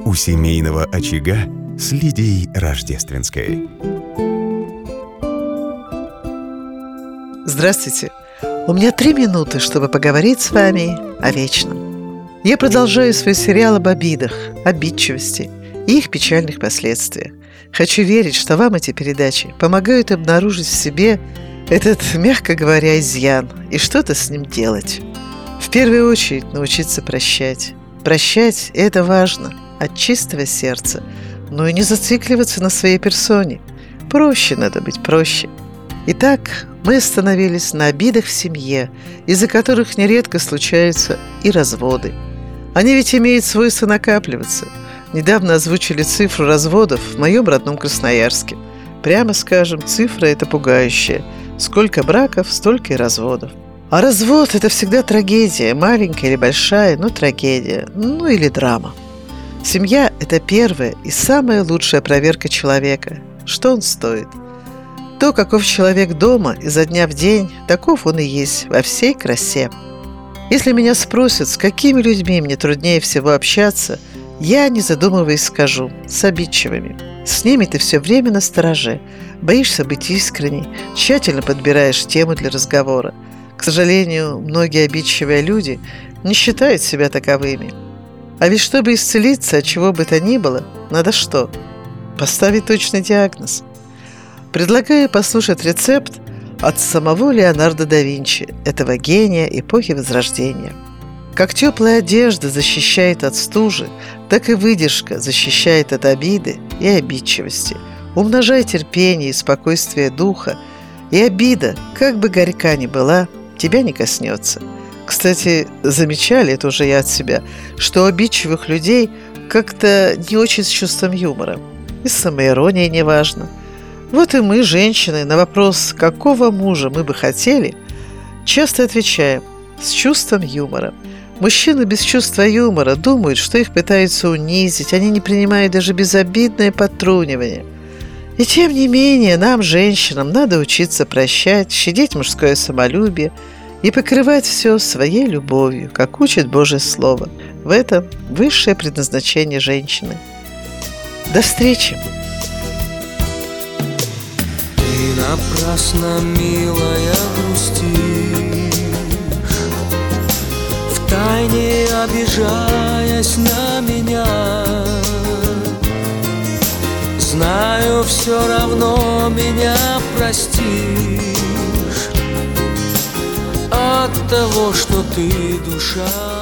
у семейного очага с Лидией Рождественской. Здравствуйте! У меня 3 минуты, чтобы поговорить с вами о вечном. Я продолжаю свой сериал об обидах, обидчивости и их печальных последствиях. Хочу верить, что вам эти передачи помогают обнаружить в себе этот, мягко говоря, изъян и что-то с ним делать. В первую очередь научиться прощать. Прощать – это важно, от чистого сердца, но и не зацикливаться на своей персоне. Проще надо быть, проще. Итак, мы остановились на обидах в семье, из-за которых нередко случаются и разводы. Они ведь имеют свойство накапливаться. Недавно озвучили цифру разводов в моем родном Красноярске. Прямо скажем, цифра эта пугающая. Сколько браков, столько и разводов. А развод – это всегда трагедия, маленькая или большая, но трагедия, или драма. Семья – это первая и самая лучшая проверка человека. Что он стоит? То, каков человек дома изо дня в день, таков он и есть во всей красе. Если меня спросят, с какими людьми мне труднее всего общаться, я, не задумываясь, скажу – с обидчивыми. С ними ты все время настороже, боишься быть искренней, тщательно подбираешь тему для разговора. К сожалению, многие обидчивые люди не считают себя таковыми. А ведь чтобы исцелиться от чего бы то ни было, надо что? Поставить точный диагноз. Предлагаю послушать рецепт от самого Леонардо да Винчи, этого гения эпохи Возрождения. Как теплая одежда защищает от стужи, так и выдержка защищает от обиды и обидчивости. Умножай терпение и спокойствие духа, и обида, как бы горька ни была, тебя не коснется. Кстати, замечали, это уже я от себя, что у обидчивых людей как-то не очень с чувством юмора. И самоирония неважна. Вот и мы, женщины, на вопрос, какого мужа мы бы хотели, часто отвечаем с чувством юмора. Мужчины без чувства юмора думают, что их пытаются унизить, они не принимают даже безобидное подтрунивание. И тем не менее, нам, женщинам, надо учиться прощать, щадить мужское самолюбие и покрывать все своей любовью, как учит Божье Слово. В этом высшее предназначение женщины. До встречи! Ты напрасно, милая, грустишь, втайне обижаясь на меня. Знаю, все равно меня простишь от того, что ты душа